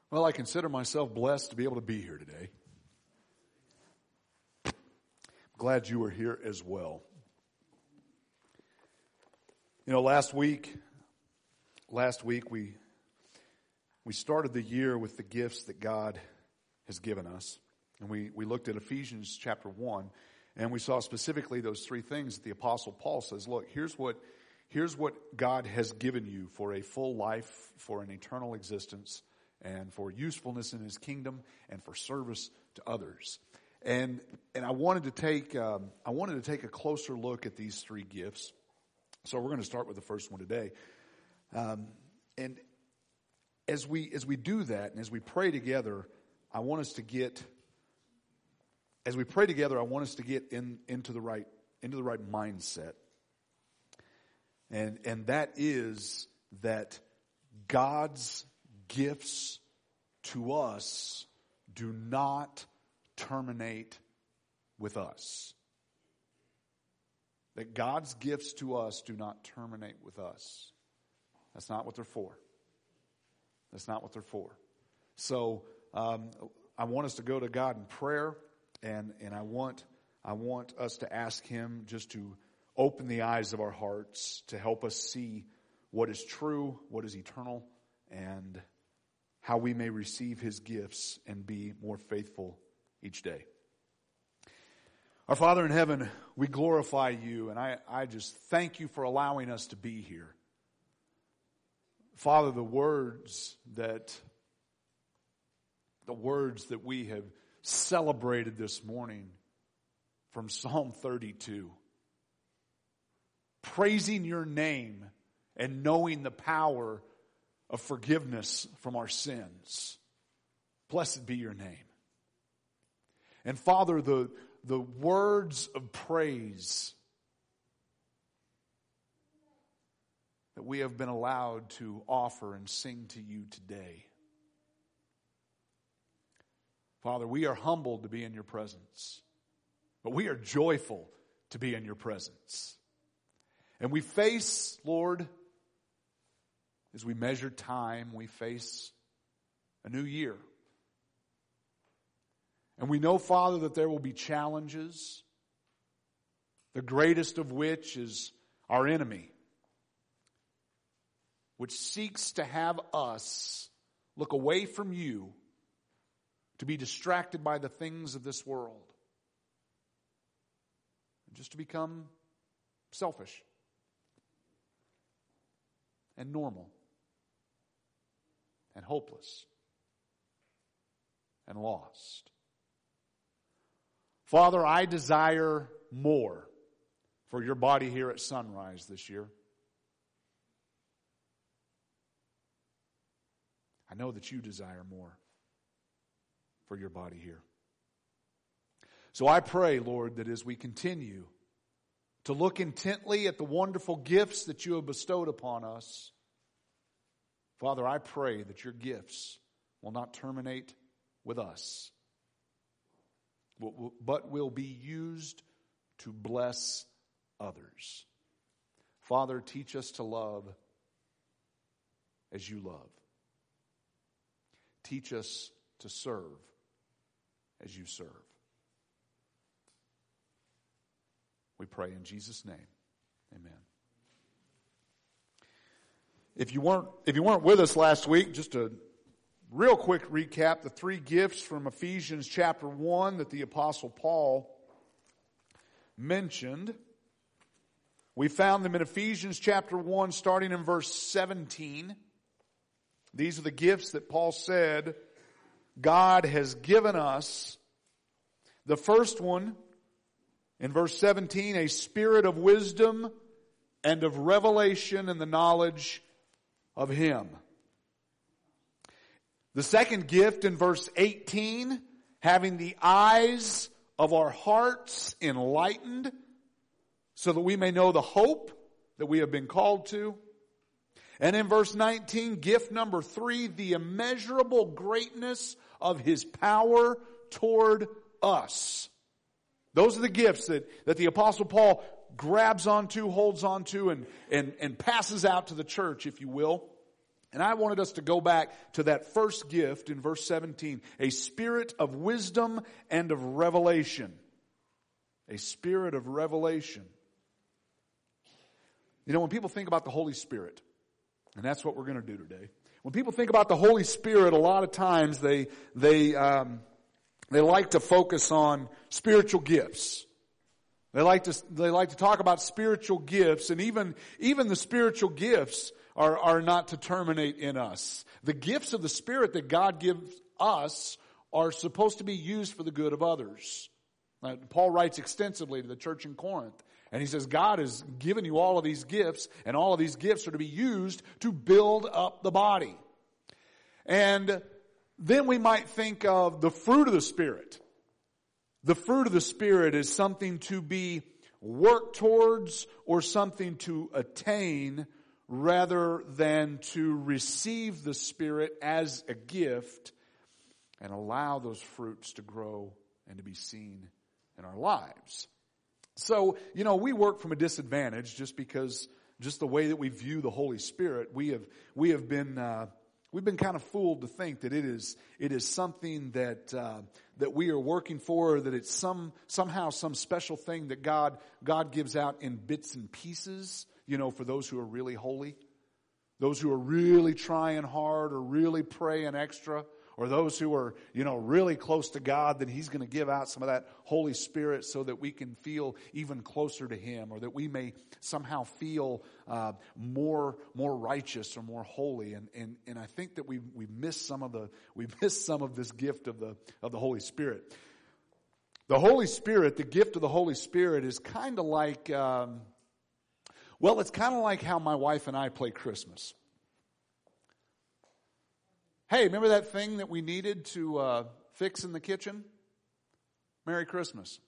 Well, I consider myself blessed to be able to be here today. I'm glad you are here as well. You know, last week we started the year with the gifts that God has given us. And we looked at Ephesians chapter 1, and we saw specifically those three things that the Apostle Paul says, look, here's what God has given you for a full life, for an eternal existence, and for usefulness in His kingdom, and for service to others. And I wanted to take a closer look at these three gifts. So we're going to start with the first one today. And as we do that, and as we pray together, I want us to get into the right mindset. And that is that God's gifts to us do not terminate with us. That God's gifts to us do not terminate with us. That's not what they're for. That's not what they're for. So I want us to go to God in prayer, and I want us to ask Him just to open the eyes of our hearts to help us see what is true, what is eternal, and how we may receive His gifts and be more faithful each day. Our Father in heaven, we glorify You, and I just thank You for allowing us to be here. Father, the words that we have celebrated this morning from Psalm 32, praising Your name and knowing the power of forgiveness from our sins. Blessed be Your name. And Father, the words of praise that we have been allowed to offer and sing to You today. Father, we are humbled to be in Your presence, but we are joyful to be in Your presence. And we face, Lord, as we measure time, we face a new year. And we know, Father, that there will be challenges, the greatest of which is our enemy, which seeks to have us look away from You, to be distracted by the things of this world, and just to become selfish and normal and hopeless and lost. Father, I desire more for Your body here at Sunrise this year. I know that You desire more for Your body here. So I pray, Lord, that as we continue to look intently at the wonderful gifts that You have bestowed upon us, Father, I pray that Your gifts will not terminate with us, but will be used to bless others. Father, teach us to love as You love. Teach us to serve as You serve. We pray in Jesus' name. Amen. If you weren't with us last week, just a real quick recap, the three gifts from Ephesians chapter 1 that the Apostle Paul mentioned. We found them in Ephesians chapter 1 starting in verse 17. These are the gifts that Paul said God has given us. The first one, in verse 17, a spirit of wisdom and of revelation in the knowledge of Him. The second gift in verse 18, having the eyes of our hearts enlightened so that we may know the hope that we have been called to. And in verse 19, gift number 3, the immeasurable greatness of His power toward us. Those are the gifts that the Apostle Paul grabs onto, holds onto, and passes out to the church, if you will. And I wanted us to go back to that first gift in verse 17. A spirit of wisdom and of revelation. A spirit of revelation. You know, when people think about the Holy Spirit, and that's what we're going to do today. When people think about the Holy Spirit, a lot of times they like to focus on spiritual gifts. They like to talk about spiritual gifts, and even the spiritual gifts are not to terminate in us. The gifts of the Spirit that God gives us are supposed to be used for the good of others. Paul writes extensively to the church in Corinth, and he says God has given you all of these gifts, and all of these gifts are to be used to build up the body. And then we might think of the fruit of the Spirit. The fruit of the Spirit is something to be worked towards or something to attain rather than to receive the Spirit as a gift and allow those fruits to grow and to be seen in our lives. So, you know, we work from a disadvantage just because, just the way that we view the Holy Spirit, we've been kind of fooled to think that it is something that we are working for, that it's somehow some special thing that God gives out in bits and pieces, you know, for those who are really holy, those who are really trying hard or really praying extra, or those who are, you know, really close to God, then He's going to give out some of that Holy Spirit so that we can feel even closer to Him, or that we may somehow feel more righteous or more holy. And I think that we miss some of this gift of the Holy Spirit. The Holy Spirit, the gift of the Holy Spirit, is kind of like it's kind of like how my wife and I play Christmas. Hey, remember that thing that we needed to fix in the kitchen? Merry Christmas.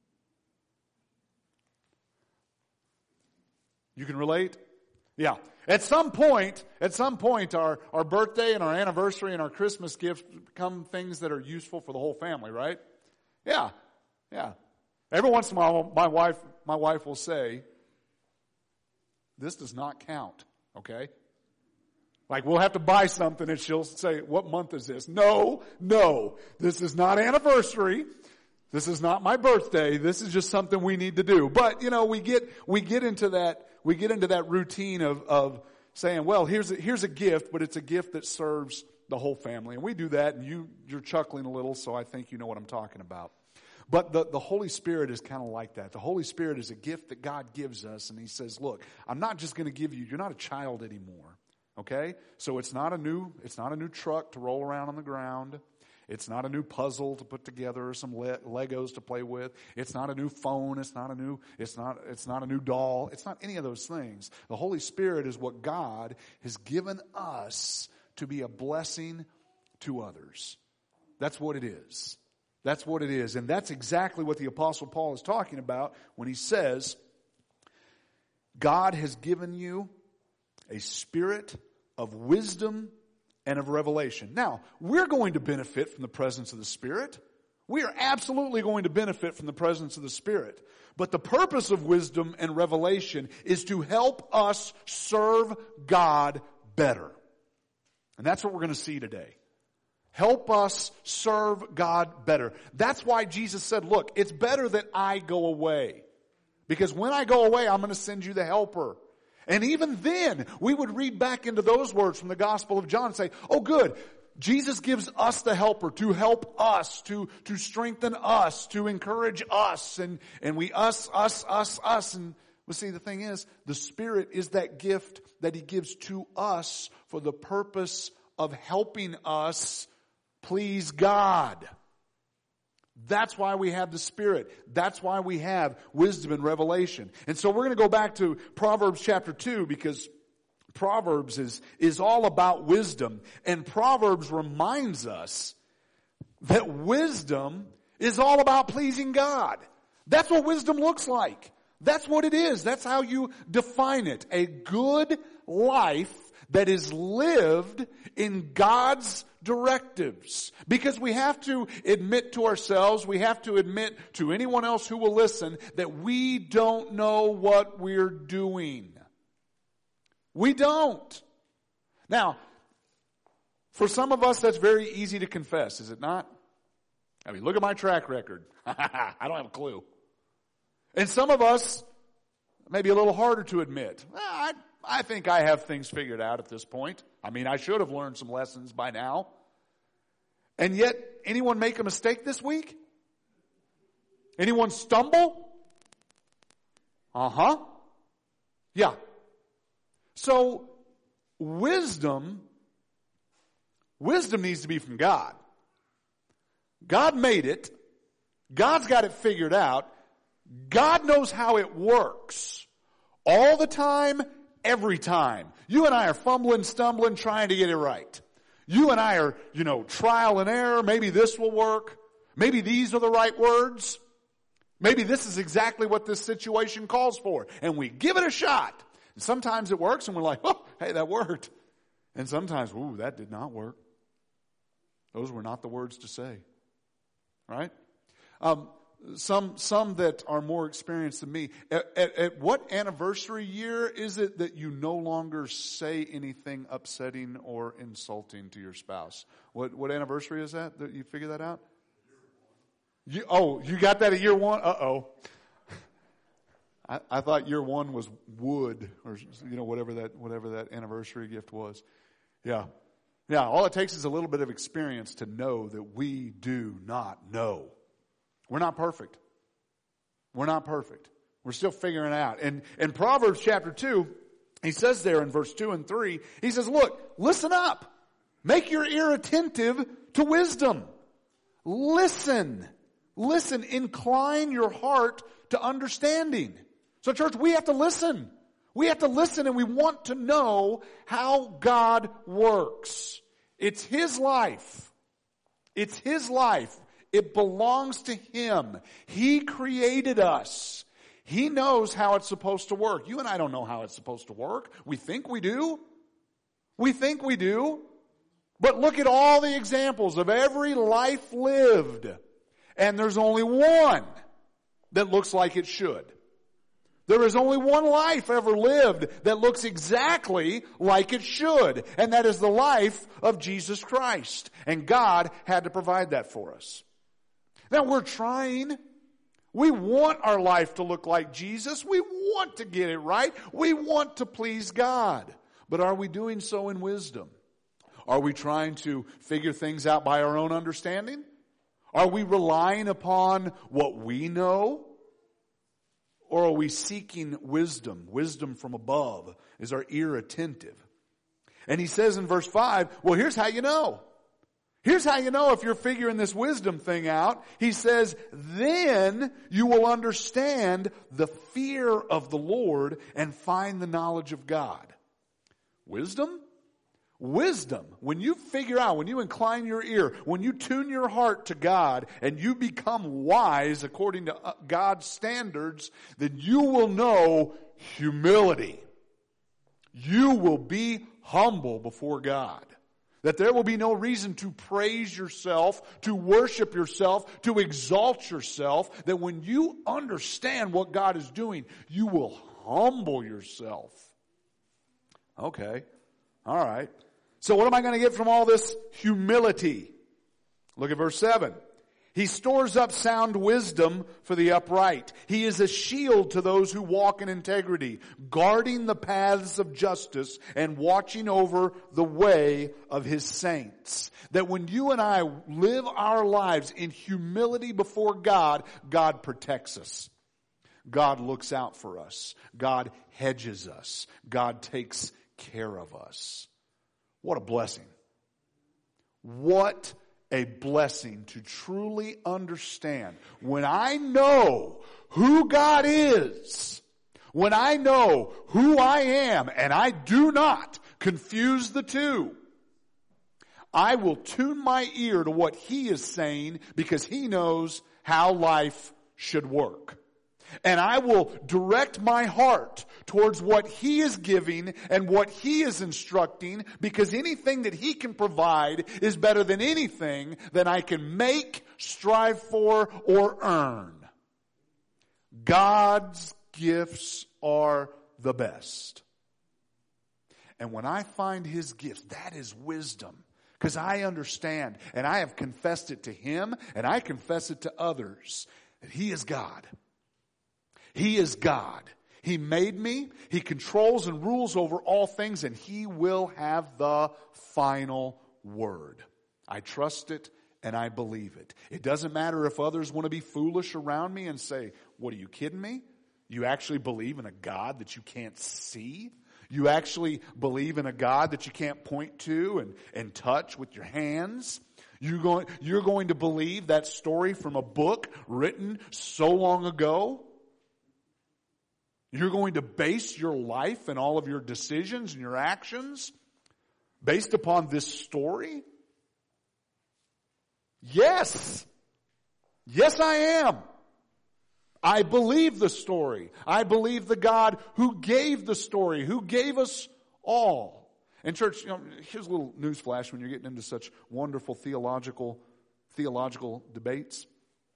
You can relate? Yeah. At some point, our birthday and our anniversary and our Christmas gifts become things that are useful for the whole family, right? Yeah. Yeah. Every once in a while, my wife will say, "This does not count," okay? Like, we'll have to buy something and she'll say, "What month is this?" No, this is not anniversary. This is not my birthday. This is just something we need to do. But, you know, we get into that routine of saying, well, here's a gift, but it's a gift that serves the whole family. And we do that, and you're chuckling a little, so I think you know what I'm talking about. But the Holy Spirit is kind of like that. The Holy Spirit is a gift that God gives us, and He says, look, I'm not just going to give you're not a child anymore. Okay? So it's not a new truck to roll around on the ground. It's not a new puzzle to put together or some Legos to play with. It's not a new phone. It's not a new doll. It's not any of those things. The Holy Spirit is what God has given us to be a blessing to others. That's what it is. That's what it is. And that's exactly what the Apostle Paul is talking about when he says, God has given you a spirit of wisdom and of revelation. Now, we're going to benefit from the presence of the Spirit. We are absolutely going to benefit from the presence of the Spirit. But the purpose of wisdom and revelation is to help us serve God better. And that's what we're going to see today. Help us serve God better. That's why Jesus said, look, it's better that I go away. Because when I go away, I'm going to send you the helper. And even then, we would read back into those words from the Gospel of John and say, oh good, Jesus gives us the helper to help us, to strengthen us, to encourage us, and we us. And well, see, the thing is, the Spirit is that gift that He gives to us for the purpose of helping us please God. That's why we have the Spirit. That's why we have wisdom and revelation. And so we're going to go back to Proverbs chapter 2, because Proverbs is all about wisdom. And Proverbs reminds us that wisdom is all about pleasing God. That's what wisdom looks like. That's what it is. That's how you define it. A good life that is lived in God's directives. Because we have to admit to ourselves, we have to admit to anyone else who will listen, that we don't know what we're doing. We don't. Now, For some of us, that's very easy to confess, is it not? I mean, look at my track record. I don't have a clue. And some of us, maybe a little harder to admit. I think I have things figured out at this point. I mean, I should have learned some lessons by now. And yet, anyone make a mistake this week? Anyone stumble? Uh-huh. Yeah. So, wisdom needs to be from God. God made it. God's got it figured out. God knows how it works. All the time, every time. You and I are fumbling, stumbling, trying to get it right. You and I are, trial and error. Maybe this will work. Maybe these are the right words. Maybe this is exactly what this situation calls for. And we give it a shot. And sometimes it works and we're like, oh, hey, that worked. And sometimes, ooh, that did not work. Those were not the words to say. Right? Some that are more experienced than me. At what anniversary year is it that you no longer say anything upsetting or insulting to your spouse? What anniversary is that you figure that out? You got that at year one? Uh-oh. I thought year one was wood or whatever that anniversary gift was. Yeah. Yeah, all it takes is a little bit of experience to know that we do not know. We're not perfect. We're not perfect. We're still figuring it out. And in Proverbs chapter 2, he says there in verse 2 and 3, he says, look, listen up. Make your ear attentive to wisdom. Listen. Listen. Incline your heart to understanding. So church, we have to listen. We have to listen and we want to know how God works. It's His life. It's His life. It belongs to Him. He created us. He knows how it's supposed to work. You and I don't know how it's supposed to work. We think we do. We think we do. But look at all the examples of every life lived. And there's only one that looks like it should. There is only one life ever lived that looks exactly like it should. And that is the life of Jesus Christ. And God had to provide that for us. Now we're trying. We want our life to look like Jesus. We want to get it right. We want to please God. But are we doing so in wisdom? Are we trying to figure things out by our own understanding? Are we relying upon what we know? Or are we seeking wisdom? Wisdom from above. Is our ear attentive? And he says in verse 5, well, here's how you know. Here's how you know if you're figuring this wisdom thing out. He says, then you will understand the fear of the Lord and find the knowledge of God. Wisdom? Wisdom. When you figure out, when you incline your ear, when you tune your heart to God and you become wise according to God's standards, then you will know humility. You will be humble before God. That there will be no reason to praise yourself, to worship yourself, to exalt yourself. That when you understand what God is doing, you will humble yourself. Okay. All right. So what am I going to get from all this humility? Look at verse 7. He stores up sound wisdom for the upright. He is a shield to those who walk in integrity, guarding the paths of justice and watching over the way of His saints. That when you and I live our lives in humility before God, God protects us. God looks out for us. God hedges us. God takes care of us. What a blessing. What a blessing to truly understand. When I know who God is, when I know who I am, and I do not confuse the two, I will tune my ear to what He is saying because He knows how life should work. And I will direct my heart towards what He is giving and what He is instructing, because anything that He can provide is better than anything that I can make, strive for, or earn. God's gifts are the best. And when I find His gifts, that is wisdom. Because I understand, and I have confessed it to Him, and I confess it to others, that He is God. He is God. He made me. He controls and rules over all things, and He will have the final word. I trust it, and I believe it. It doesn't matter if others want to be foolish around me and say, what, are you kidding me? You actually believe in a God that you can't see? You actually believe in a God that you can't point to and touch with your hands? You're going to believe that story from a book written so long ago? You're going to base your life and all of your decisions and your actions based upon this story? Yes. Yes, I am. I believe the story. I believe the God who gave the story, who gave us all. And church, here's a little news flash when you're getting into such wonderful theological debates.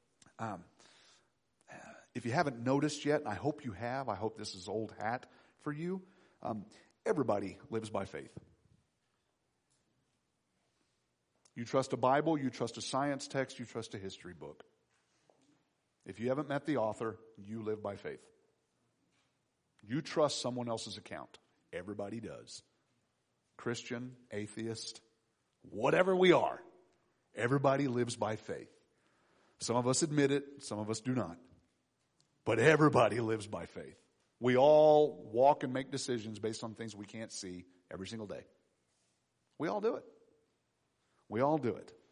If you haven't noticed yet, and I hope you have, I hope this is old hat for you, everybody lives by faith. You trust a Bible, you trust a science text, you trust a history book. If you haven't met the author, you live by faith. You trust someone else's account. Everybody does. Christian, atheist, whatever we are, everybody lives by faith. Some of us admit it, some of us do not. But everybody lives by faith. We all walk and make decisions based on things we can't see every single day. We all do it. We all do it.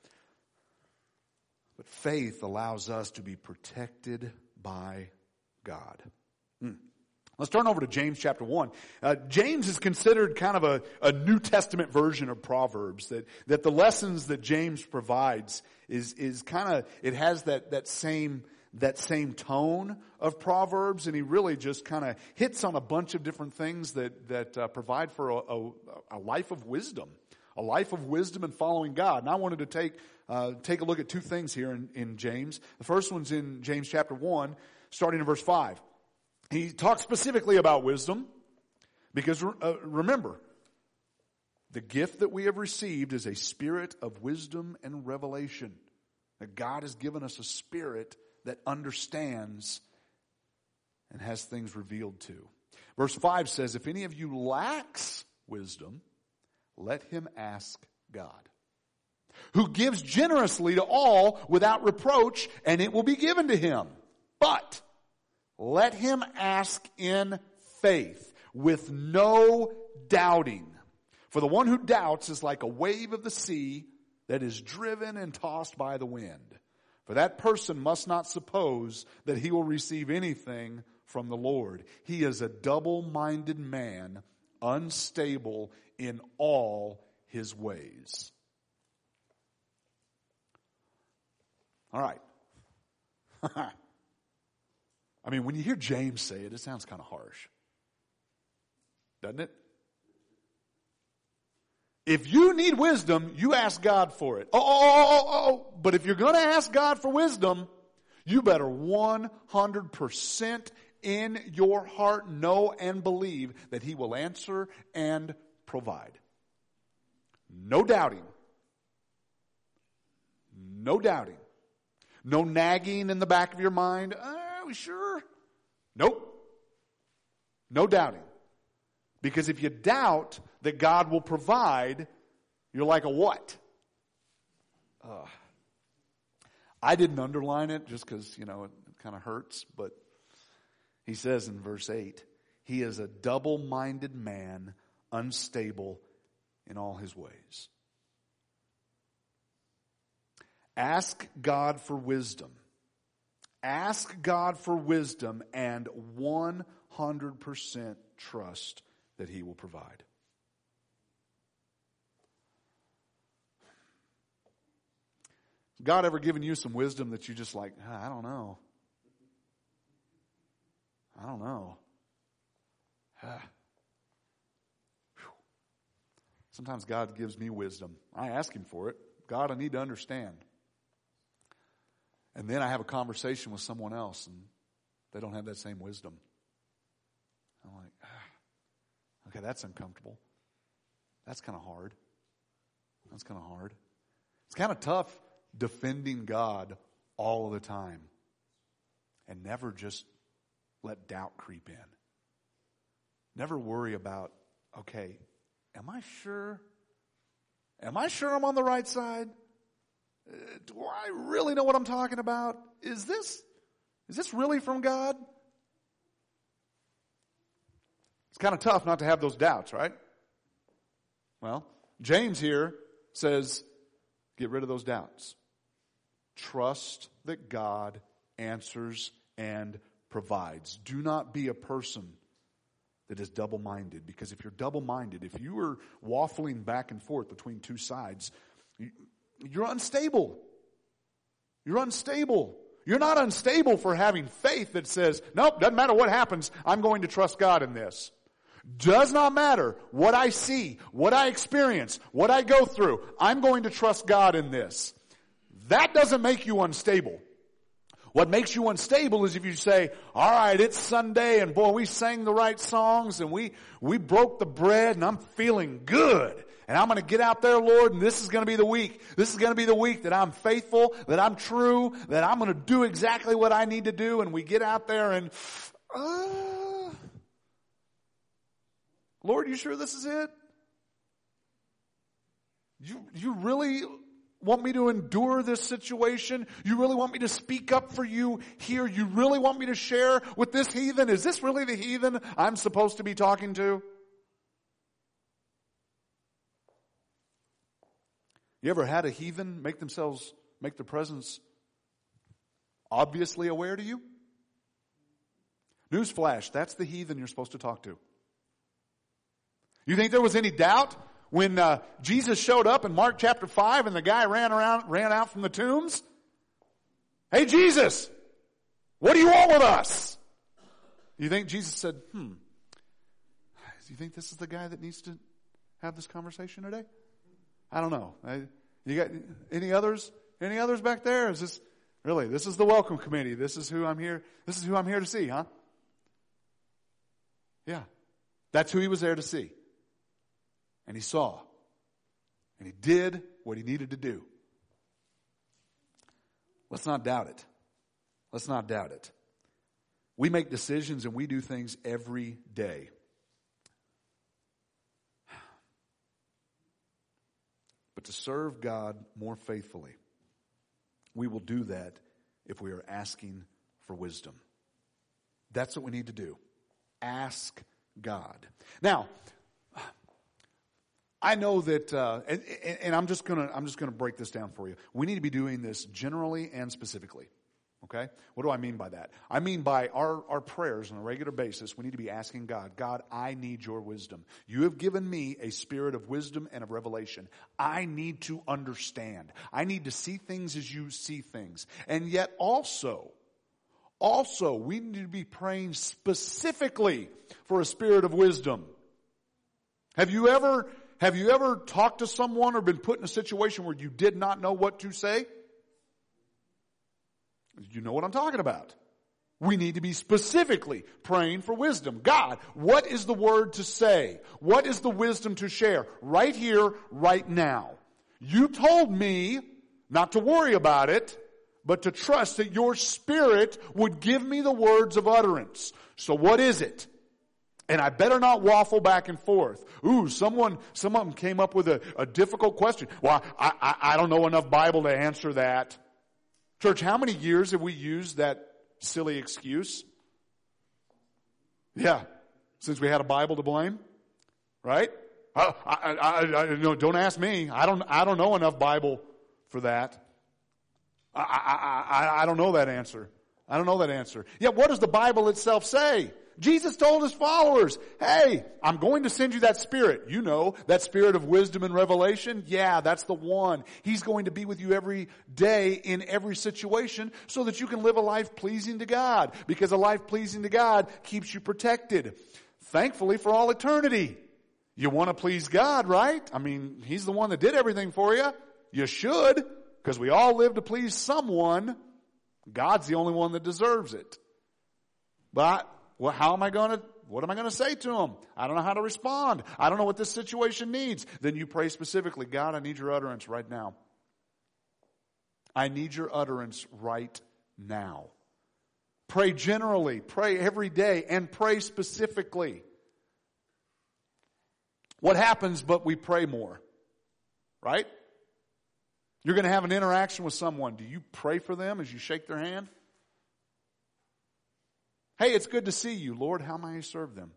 But faith allows us to be protected by God. Let's turn over to James chapter 1. James is considered kind of a New Testament version of Proverbs. That the lessons that James provides is kind of, it has that same tone of Proverbs, and he really just kind of hits on a bunch of different things that provide for a life of wisdom. A life of wisdom and following God. And I wanted to take a look at two things here in James. The first one's in James chapter 1, starting in verse 5. He talks specifically about wisdom because remember, the gift that we have received is a spirit of wisdom and revelation. That God has given us a spirit that understands and has things revealed to. Verse 5 says, if any of you lacks wisdom, let him ask God, who gives generously to all without reproach, and it will be given to him. But let him ask in faith, with no doubting. For the one who doubts is like a wave of the sea that is driven and tossed by the wind. For that person must not suppose that he will receive anything from the Lord. He is a double-minded man, unstable in all his ways. All right. I mean, when you hear James say it, it sounds kind of harsh. Doesn't it? If you need wisdom, you ask God for it. But if you're going to ask God for wisdom, you better 100% in your heart know and believe that He will answer and provide. No doubting. No doubting. No nagging in the back of your mind. Are we sure? Nope. No doubting. Because if you doubt that God will provide, you're like a what? I didn't underline it just because, it kind of hurts. But he says in verse 8, he is a double-minded man, unstable in all his ways. Ask God for wisdom. Ask God for wisdom and 100% trust that He will provide. God ever given you some wisdom that you just like, I don't know. Sometimes God gives me wisdom. I ask Him for it. God, I need to understand. And then I have a conversation with someone else and they don't have that same wisdom. I'm like, okay, that's uncomfortable. That's kind of hard. That's kind of hard. It's kind of tough defending God all the time and never just let doubt creep in. Never worry about, okay, am I sure? Am I sure I'm on the right side? Do I really know what I'm talking about? Is this really from God? It's kind of tough not to have those doubts, right? Well, James here says, get rid of those doubts. Trust that God answers and provides. Do not be a person that is double-minded, because if you're double-minded, if you are waffling back and forth between two sides, you're unstable. You're unstable. You're not unstable for having faith that says, nope, doesn't matter what happens, I'm going to trust God in this. Does not matter what I see, what I experience, what I go through, I'm going to trust God in this. That doesn't make you unstable. What makes you unstable is if you say, all right, it's Sunday and boy, we sang the right songs and we broke the bread and I'm feeling good. And I'm going to get out there, Lord, and this is going to be the week. This is going to be the week that I'm faithful, that I'm true, that I'm going to do exactly what I need to do. And we get out there and, Lord, you sure this is it? You really want me to endure this situation? You really want me to speak up for you here? You really want me to share with this heathen? Is this really the heathen I'm supposed to be talking to? You ever had a heathen make their presence obviously aware to you? Newsflash, that's the heathen you're supposed to talk to. You think there was any doubt when Jesus showed up in Mark chapter 5 and the guy ran out from the tombs? Hey, Jesus, what do you want with us? You think Jesus said, do you think this is the guy that needs to have this conversation today? I don't know. You got any others? Any others back there? Is this really? This is the welcome committee. This is who I'm here. This is who I'm here to see, huh? Yeah, that's who he was there to see. And he saw. And he did what he needed to do. Let's not doubt it. Let's not doubt it. We make decisions and we do things every day. But to serve God more faithfully, we will do that if we are asking for wisdom. That's what we need to do. Ask God. Now, I know that, and I'm just gonna break this down for you. We need to be doing this generally and specifically. Okay? What do I mean by that? I mean by our prayers on a regular basis, we need to be asking God, God, I need your wisdom. You have given me a spirit of wisdom and of revelation. I need to understand. I need to see things as you see things. And yet also, we need to be praying specifically for a spirit of wisdom. Have you ever talked to someone or been put in a situation where you did not know what to say? You know what I'm talking about. We need to be specifically praying for wisdom. God, what is the word to say? What is the wisdom to share? Right here, right now. You told me not to worry about it, but to trust that your Spirit would give me the words of utterance. So what is it? And I better not waffle back and forth. Some of them came up with a difficult question. Well, I don't know enough Bible to answer that. Church, how many years have we used that silly excuse? Yeah, since we had a Bible to blame, right? Don't ask me. I don't know enough Bible for that. I don't know that answer. I don't know that answer. Yet what does the Bible itself say? Jesus told his followers, hey, I'm going to send you that Spirit. You know, that Spirit of wisdom and revelation. Yeah, that's the one. He's going to be with you every day in every situation so that you can live a life pleasing to God. Because a life pleasing to God keeps you protected. Thankfully for all eternity. You want to please God, right? I mean, he's the one that did everything for you. You should, because we all live to please someone. God's the only one that deserves it. But well, how am I going to What am I going to say to them? I don't know how to respond. I don't know what this situation needs. Then you pray specifically, God, I need your utterance right now. I need your utterance right now. Pray generally, pray every day, and pray specifically. What happens but we pray more? Right? You're going to have an interaction with someone. Do you pray for them as you shake their hand? Hey, it's good to see you. Lord, how may I serve them?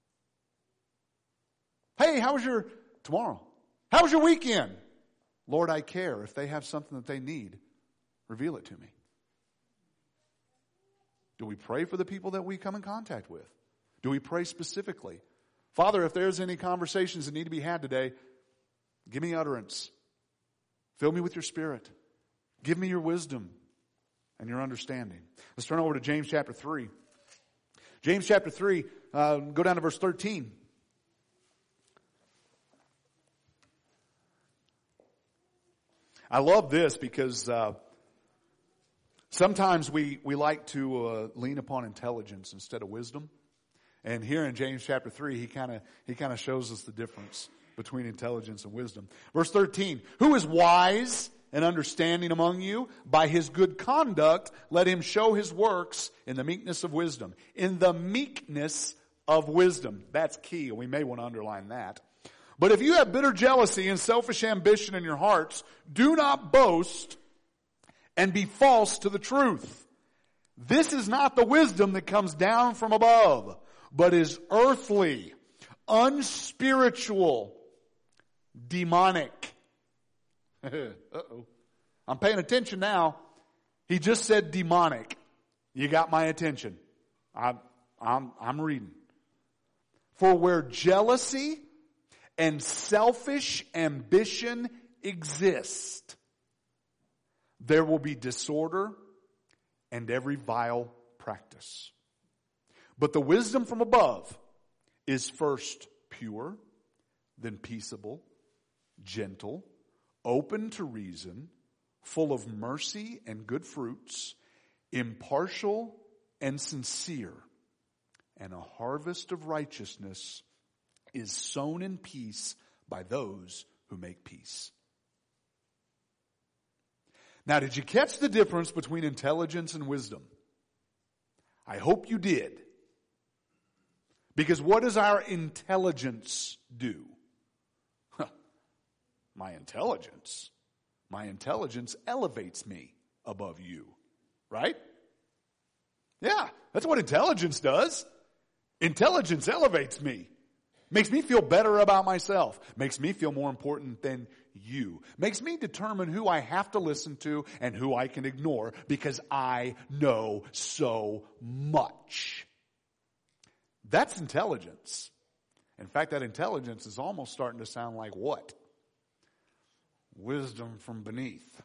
Hey, how was your tomorrow? How was your weekend? Lord, I care. If they have something that they need, reveal it to me. Do we pray for the people that we come in contact with? Do we pray specifically? Father, if there's any conversations that need to be had today, give me utterance. Fill me with your Spirit. Give me your wisdom and your understanding. Let's turn over to James chapter 3. James chapter 3, go down to verse 13. I love this because sometimes we like to lean upon intelligence instead of wisdom. And here in James chapter 3, he kind of shows us the difference between intelligence and wisdom. Verse 13, who is wise and understanding among you? By his good conduct, let him show his works in the meekness of wisdom. In the meekness of wisdom. That's key, and we may want to underline that. But if you have bitter jealousy and selfish ambition in your hearts, do not boast and be false to the truth. This is not the wisdom that comes down from above, but is earthly, unspiritual, demonic. Uh-oh. I'm paying attention now. He just said demonic. You got my attention. I'm reading. For where jealousy and selfish ambition exist, there will be disorder and every vile practice. But the wisdom from above is first pure, then peaceable, gentle, open to reason, full of mercy and good fruits, impartial and sincere. And a harvest of righteousness is sown in peace by those who make peace. Now, did you catch the difference between intelligence and wisdom? I hope you did. Because what does our intelligence do? My intelligence elevates me above you. Right? Yeah, that's what intelligence does. Intelligence elevates me. Makes me feel better about myself. Makes me feel more important than you. Makes me determine who I have to listen to and who I can ignore because I know so much. That's intelligence. In fact, that intelligence is almost starting to sound like what? Wisdom from beneath.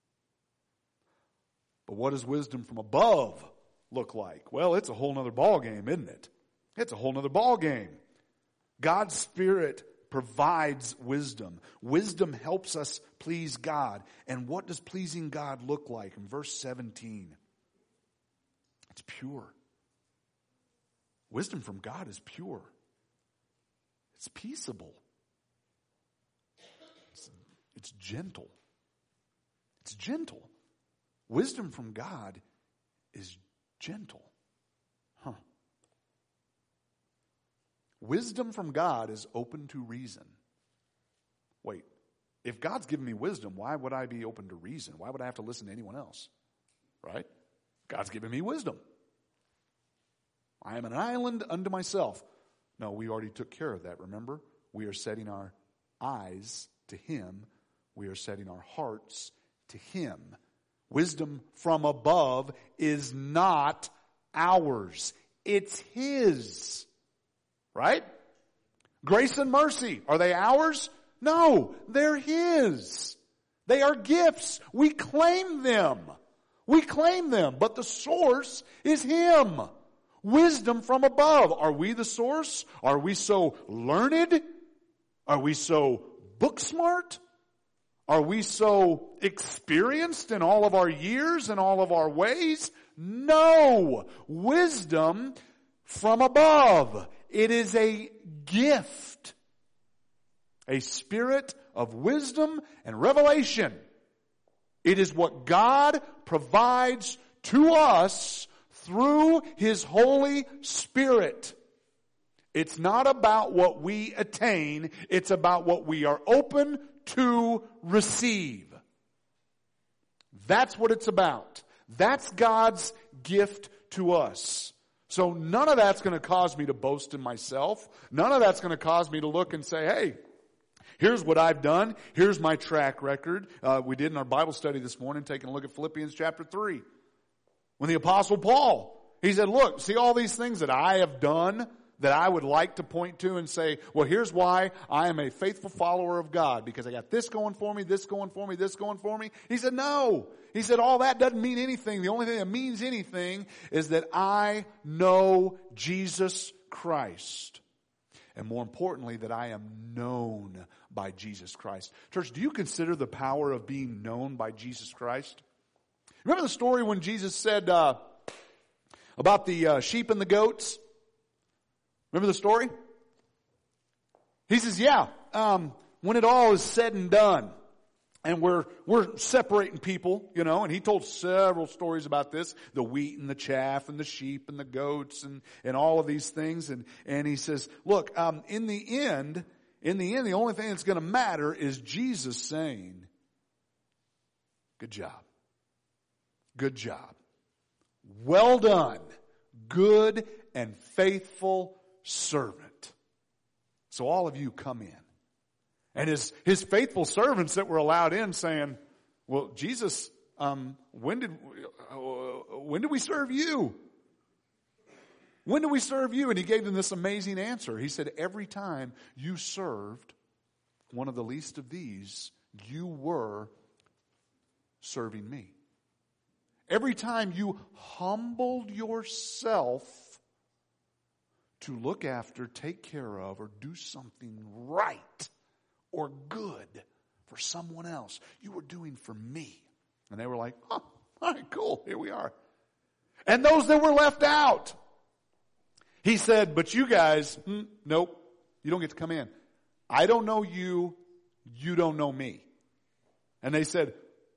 But what does wisdom from above look like? Well, it's a whole nother ballgame, isn't it? It's a whole nother ballgame. God's Spirit provides wisdom. Wisdom helps us please God. And what does pleasing God look like? In verse 17, it's pure. Wisdom from God is pure. It's peaceable. It's gentle. It's gentle. Wisdom from God is gentle. Wisdom from God is open to reason. Wait, if God's given me wisdom, why would I be open to reason? Why would I have to listen to anyone else? Right? God's given me wisdom. I am an island unto myself. No, we already took care of that, remember? We are setting our eyes to Him. We are setting our hearts to Him. Wisdom from above is not ours. It's His. Right? Grace and mercy, are they ours? No, they're His. They are gifts. We claim them. We claim them, but the source is Him. Wisdom from above. Are we the source? Are we so learned? Are we so book smart? Are we so experienced in all of our years and all of our ways? No. Wisdom from above it is a gift. A spirit of wisdom and revelation. It is what God provides to us through His Holy Spirit. It's not about what we attain. It's about what we are open to receive. That's what it's about. That's God's gift to us. So none of that's going to cause me to boast in myself. None of that's going to cause me to look and say, hey, here's what I've done. Here's my track record. We did in our Bible study this morning, taking a look at Philippians chapter 3. When the Apostle Paul, he said, look, see all these things that I have done that I would like to point to and say, well, here's why I am a faithful follower of God, because I got this going for me, this going for me, this going for me. He said, no. He said, all that doesn't mean anything. The only thing that means anything is that I know Jesus Christ. And more importantly, that I am known by Jesus Christ. Church, do you consider the power of being known by Jesus Christ? Remember the story when Jesus said about the sheep and the goats? Remember the story? He says, yeah, when it all is said and done, and we're separating people, and he told several stories about this, the wheat and the chaff and the sheep and the goats and all of these things. And he says, look, in the end, the only thing that's going to matter is Jesus saying, good job. Good job. Well done. Good and faithful servant. So all of you come in. And his faithful servants that were allowed in saying, well, Jesus, when did we serve you? When did we serve you? And he gave them this amazing answer. He said, every time you served one of the least of these, you were serving me. Every time you humbled yourself to look after, take care of, or do something right or good for someone else, you were doing for me. And they were like, oh, all right, cool, here we are. And those that were left out, he said, but you guys, nope, you don't get to come in. I don't know you, you don't know me. And they said,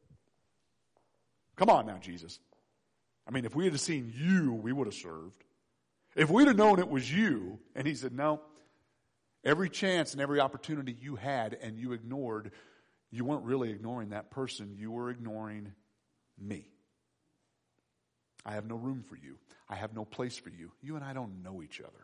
come on now, Jesus. I mean, if we had seen you, we would have served. If we'd have known it was you. And he said, no, every chance and every opportunity you had and you ignored, you weren't really ignoring that person. You were ignoring me. I have no room for you. I have no place for you. You and I don't know each other.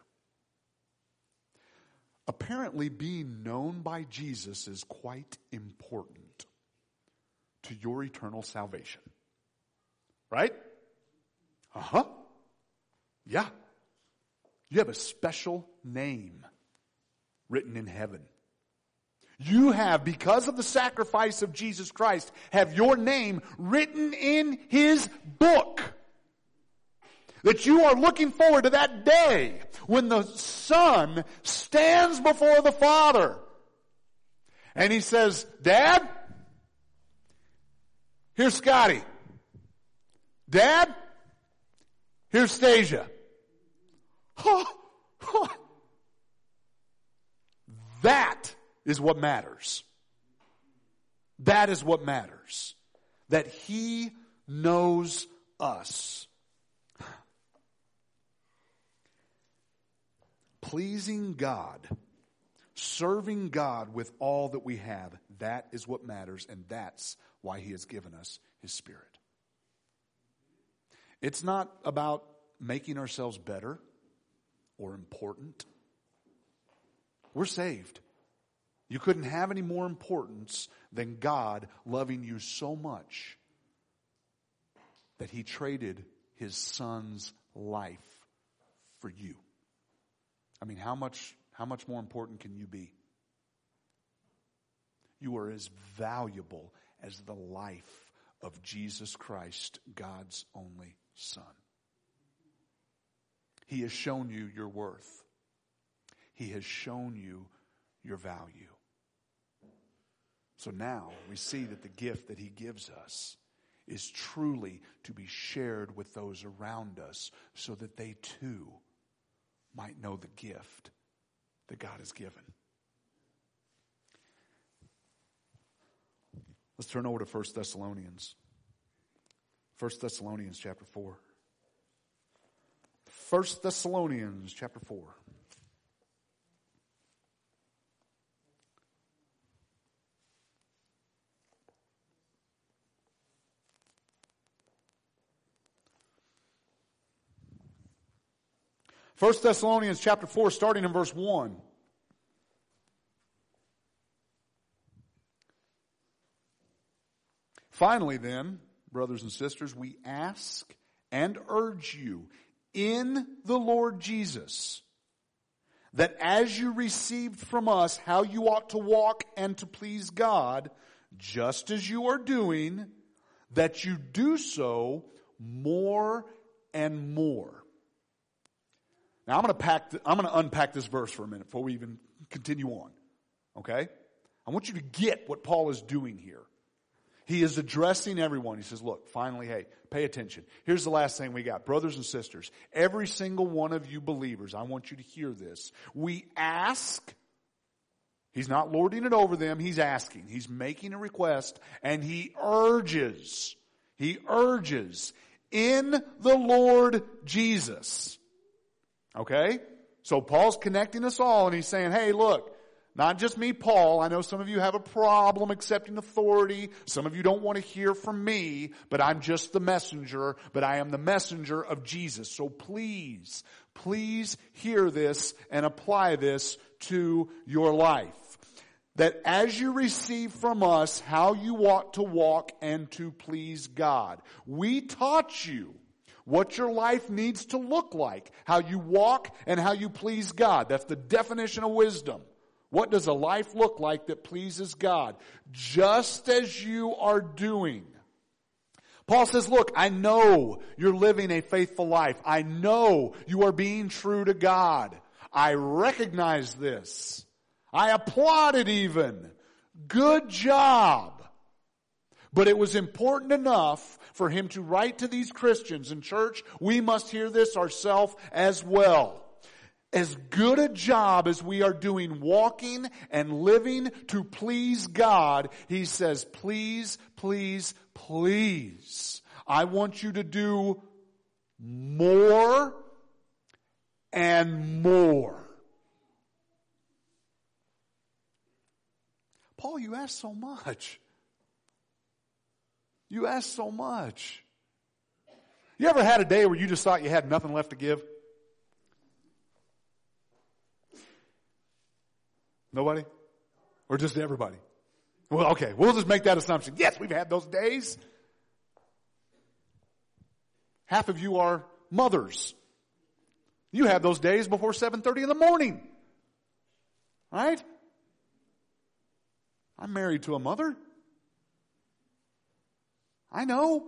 Apparently, being known by Jesus is quite important to your eternal salvation. Right? Uh-huh. Yeah. You have a special name written in heaven. You have, because of the sacrifice of Jesus Christ, have your name written in His book. That you are looking forward to that day when the Son stands before the Father. And He says, Dad, here's Scotty. Dad, here's Stasia. That is what matters. That is what matters. That He knows us. Pleasing God, serving God with all that we have, that is what matters, and that's why He has given us His Spirit. It's not about making ourselves better or important. We're saved. You couldn't have any more importance than God loving you so much that He traded His Son's life for you. I mean, how much more important can you be? You are as valuable as the life of Jesus Christ, God's only Son. He has shown you your worth. He has shown you your value. So now we see that the gift that He gives us is truly to be shared with those around us so that they too might know the gift that God has given. Let's turn over to 1 Thessalonians. 1 Thessalonians chapter 4. 1 Thessalonians chapter 4. First Thessalonians chapter 4, starting in verse 1. Finally then, brothers and sisters, we ask and urge you in the Lord Jesus, that as you received from us how you ought to walk and to please God, just as you are doing, that you do so more and more. Now I'm going to unpack this verse for a minute before we even continue on. Okay? I want you to get what Paul is doing here. He is addressing everyone. He says, look, finally, hey, pay attention. Here's the last thing we got. Brothers and sisters, every single one of you believers, I want you to hear this. We ask, he's not lording it over them, he's asking. He's making a request, and he urges in the Lord Jesus. Okay? So Paul's connecting us all, and he's saying, hey, look, not just me, Paul. I know some of you have a problem accepting authority. Some of you don't want to hear from me, but I'm just the messenger, but I am the messenger of Jesus. So please hear this and apply this to your life. That as you receive from us how you ought to walk and to please God, we taught you what your life needs to look like, how you walk and how you please God. That's the definition of wisdom. What does a life look like that pleases God? Just as you are doing. Paul says, look, I know you're living a faithful life. I know you are being true to God. I recognize this. I applaud it even. Good job. But it was important enough for him to write to these Christians. In church, we must hear this ourselves as well. As good a job as we are doing walking and living to please God, he says, please, please, please, I want you to do more and more. Paul, you ask so much. You ask so much. You ever had a day where you just thought you had nothing left to give? Nobody? Or just everybody? Well, okay, we'll just make that assumption. Yes, we've had those days. Half of you are mothers. You have those days before 7:30 in the morning. Right? I'm married to a mother. I know.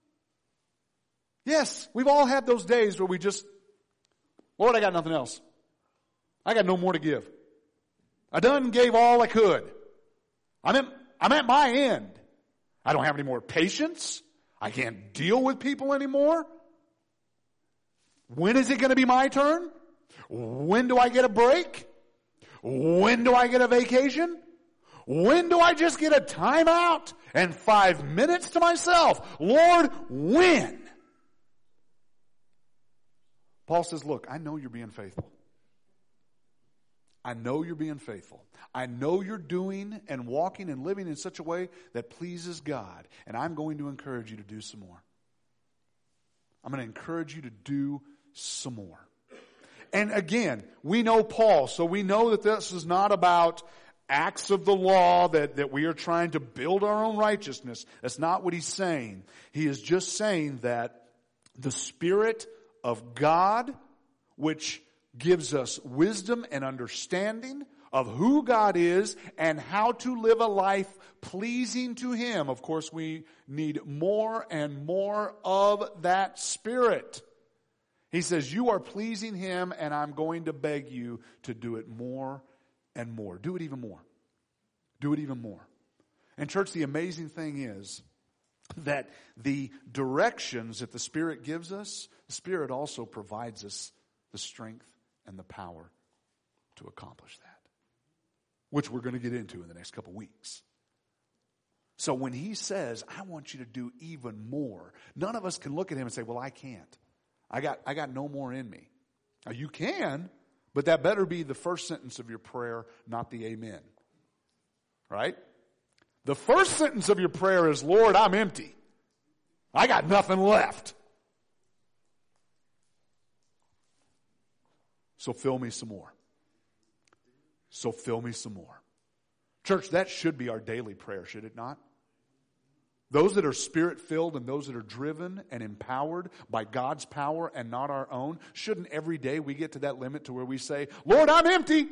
Yes, we've all had those days where we just, Lord, I got nothing else. I got no more to give. I done gave all I could. I'm at my end. I don't have any more patience. I can't deal with people anymore. When is it going to be my turn? When do I get a break? When do I get a vacation? When do I just get a timeout and 5 minutes to myself? Lord, when? Paul says, look, I know you're being faithful. I know you're being faithful. I know you're doing and walking and living in such a way that pleases God. And I'm going to encourage you to do some more. I'm going to encourage you to do some more. And again, we know Paul, so we know that this is not about acts of the law, that we are trying to build our own righteousness. That's not what he's saying. He is just saying that the Spirit of God, which gives us wisdom and understanding of who God is and how to live a life pleasing to Him. Of course, we need more and more of that Spirit. He says, you are pleasing Him, and I'm going to beg you to do it more and more. Do it even more. Do it even more. And church, the amazing thing is that the directions that the Spirit gives us, the Spirit also provides us the strength and the power to accomplish that, which we're going to get into in the next couple weeks. So when he says, I want you to do even more, none of us can look at him and say, well, I can't. I got no more in me. Now, you can, but that better be the first sentence of your prayer, not the amen. Right? The first sentence of your prayer is, Lord, I'm empty. I got nothing left. So fill me some more. So fill me some more. Church, that should be our daily prayer, should it not? Those that are Spirit-filled and those that are driven and empowered by God's power and not our own, shouldn't every day we get to that limit to where we say, Lord, I'm empty,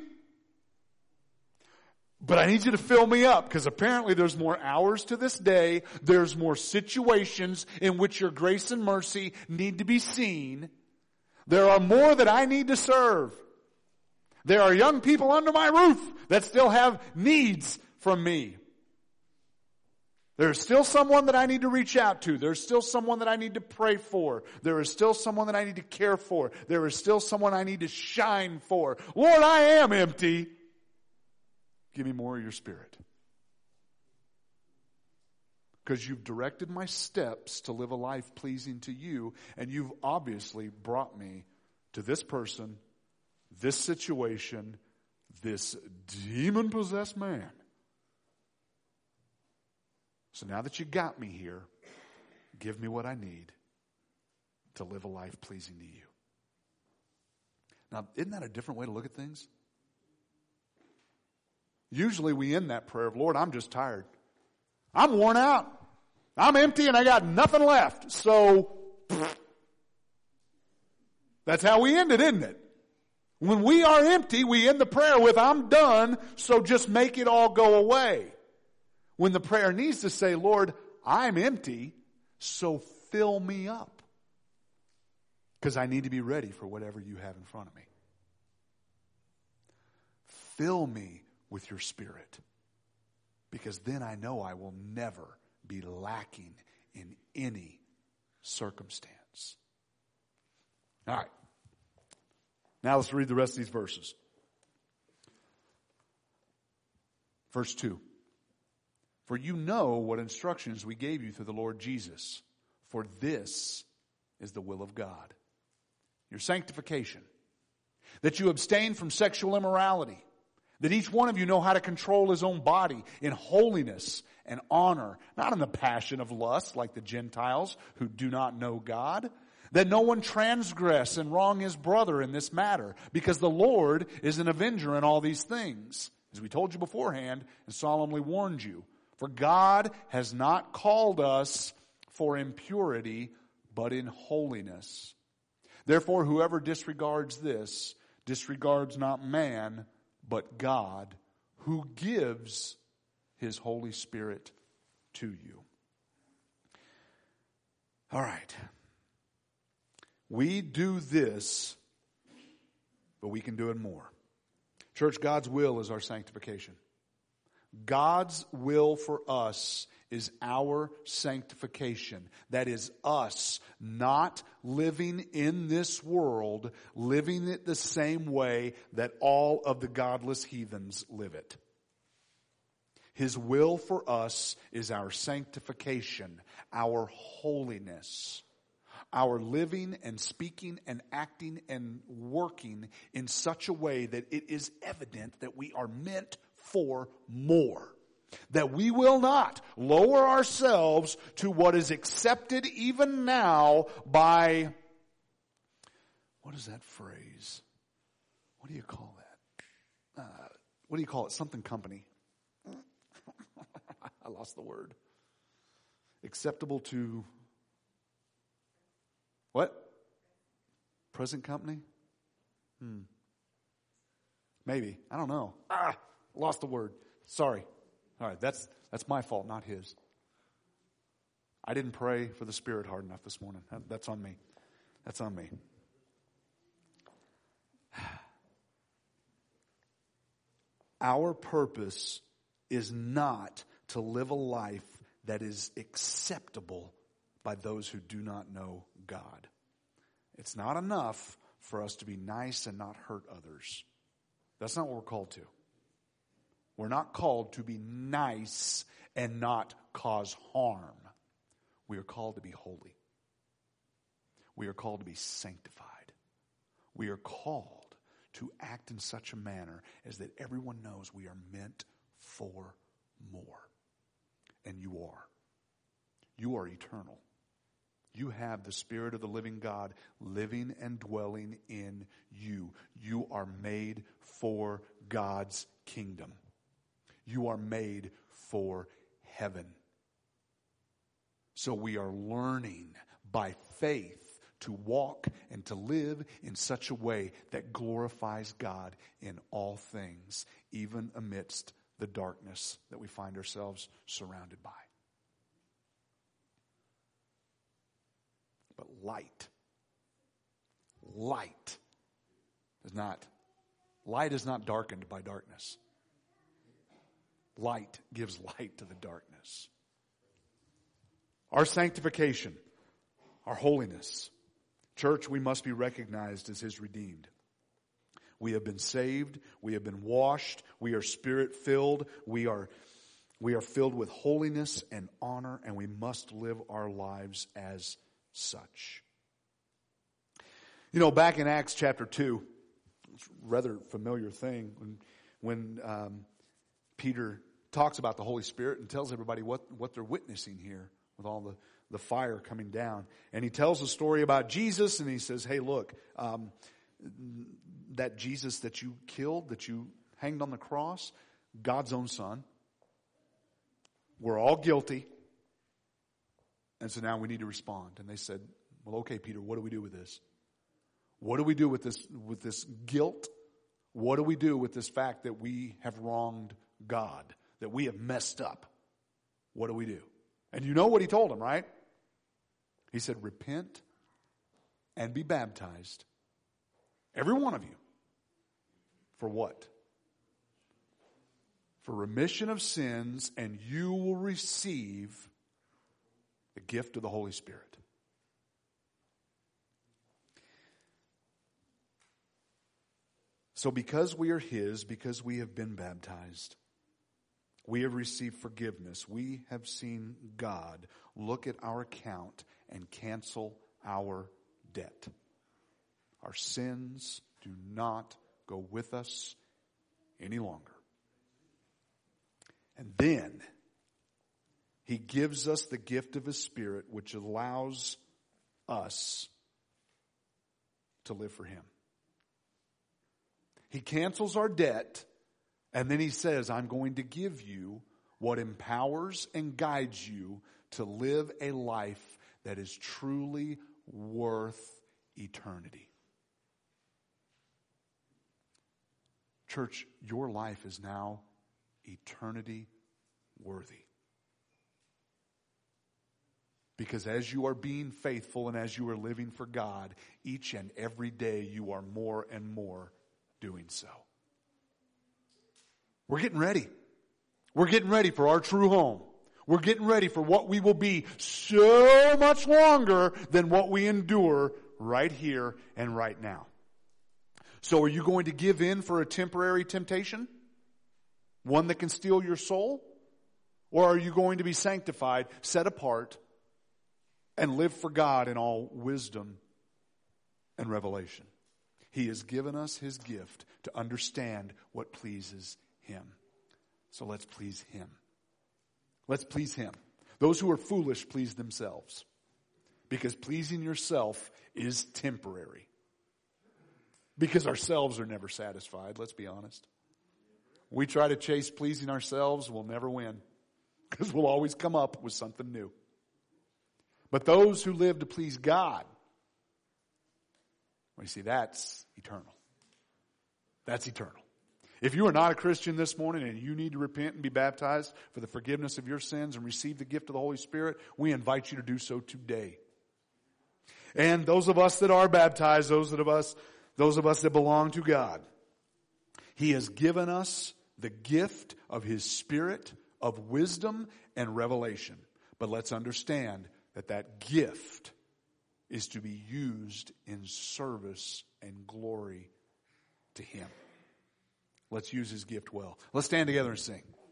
but I need you to fill me up, because apparently there's more hours to this day. There's more situations in which your grace and mercy need to be seen. There are more that I need to serve. There are young people under my roof that still have needs from me. There's still someone that I need to reach out to. There's still someone that I need to pray for. There is still someone that I need to care for. There is still someone I need to shine for. Lord, I am empty. Give me more of your Spirit. Because you've directed my steps to live a life pleasing to you, and you've obviously brought me to this person, this situation, this demon-possessed man. So now that you got me here, give me what I need to live a life pleasing to you. Now, isn't that a different way to look at things? Usually we end that prayer of, Lord, I'm just tired. I'm worn out. I'm empty and I got nothing left. So, that's how we end it, isn't it? When we are empty, we end the prayer with, I'm done, so just make it all go away. When the prayer needs to say, Lord, I'm empty, so fill me up. Because I need to be ready for whatever you have in front of me. Fill me with your Spirit. Because then I know I will never be lacking in any circumstance. All right. Now let's read the rest of these verses. Verse 2. For you know what instructions we gave you through the Lord Jesus. For this is the will of God. Your sanctification. That you abstain from sexual immorality. That each one of you know how to control his own body in holiness and honor. Not in the passion of lust like the Gentiles who do not know God. That no one transgress and wrong his brother in this matter. Because the Lord is an avenger in all these things. As we told you beforehand and solemnly warned you. For God has not called us for impurity, but in holiness. Therefore, whoever disregards this, disregards not man, but God, who gives his Holy Spirit to you. All right. We do this, but we can do it more. Church, God's will is our sanctification. God's will for us is our sanctification. That is us not living in this world, living it the same way that all of the godless heathens live it. His will for us is our sanctification, our holiness, our living and speaking and acting and working in such a way that it is evident that we are meant for more. That we will not lower ourselves to what is accepted even now by, what is that phrase? What do you call that? What do you call it? Something company. I lost the word. Acceptable to what? Present company? Maybe. I don't know. Lost the word. Sorry. All right, that's my fault, not his. I didn't pray for the Spirit hard enough this morning. That's on me. That's on me. Our purpose is not to live a life that is acceptable by those who do not know God. It's not enough for us to be nice and not hurt others. That's not what we're called to. We're not called to be nice and not cause harm. We are called to be holy. We are called to be sanctified. We are called to act in such a manner as that everyone knows we are meant for more. And you are. You are eternal. You have the Spirit of the living God living and dwelling in you. You are made for God's kingdom. You are made for heaven. So we are learning by faith to walk and to live in such a way that glorifies God in all things, even amidst the darkness that we find ourselves surrounded by. But light is not darkened by darkness. Light gives light to the darkness. Our sanctification, our holiness. Church, we must be recognized as His redeemed. We have been saved. We have been washed. We are Spirit-filled. We are filled with holiness and honor, and we must live our lives as such. You know, back in Acts chapter 2, it's a rather familiar thing when Peter talks about the Holy Spirit and tells everybody what they're witnessing here with all the fire coming down. And he tells a story about Jesus, and he says, hey, look, that Jesus that you killed, that you hanged on the cross, God's own Son. We're all guilty. And so now we need to respond. And they said, well, okay, Peter, what do we do with this? What do we do with this guilt? What do we do with this fact that we have wronged God, that we have messed up? What do we do? And you know what he told them, right? He said, repent and be baptized, every one of you. For what? For remission of sins, and you will receive the gift of the Holy Spirit. So because we are His, because we have been baptized, we have received forgiveness, we have seen God look at our account and cancel our debt. Our sins do not go with us any longer. And then He gives us the gift of His Spirit, which allows us to live for Him. He cancels our debt, and then He says, I'm going to give you what empowers and guides you to live a life that is truly worth eternity. Church, your life is now eternity worthy. Because as you are being faithful and as you are living for God, each and every day you are more and more doing so. We're getting ready. We're getting ready for our true home. We're getting ready for what we will be so much longer than what we endure right here and right now. So are you going to give in for a temporary temptation? One that can steal your soul? Or are you going to be sanctified, set apart, and live for God in all wisdom and revelation? He has given us His gift to understand what pleases Him. So let's please Him. Let's please Him. Those who are foolish please themselves. Because pleasing yourself is temporary. Because ourselves are never satisfied, let's be honest. We try to chase pleasing ourselves, we'll never win. Because we'll always come up with something new. But those who live to please God, well, you see, that's eternal. That's eternal. If you are not a Christian this morning and you need to repent and be baptized for the forgiveness of your sins and receive the gift of the Holy Spirit, we invite you to do so today. And those of us that are baptized, those of us that belong to God, He has given us the gift of His Spirit of wisdom and revelation. But let's understand that gift is to be used in service and glory to Him. Let's use His gift well. Let's stand together and sing.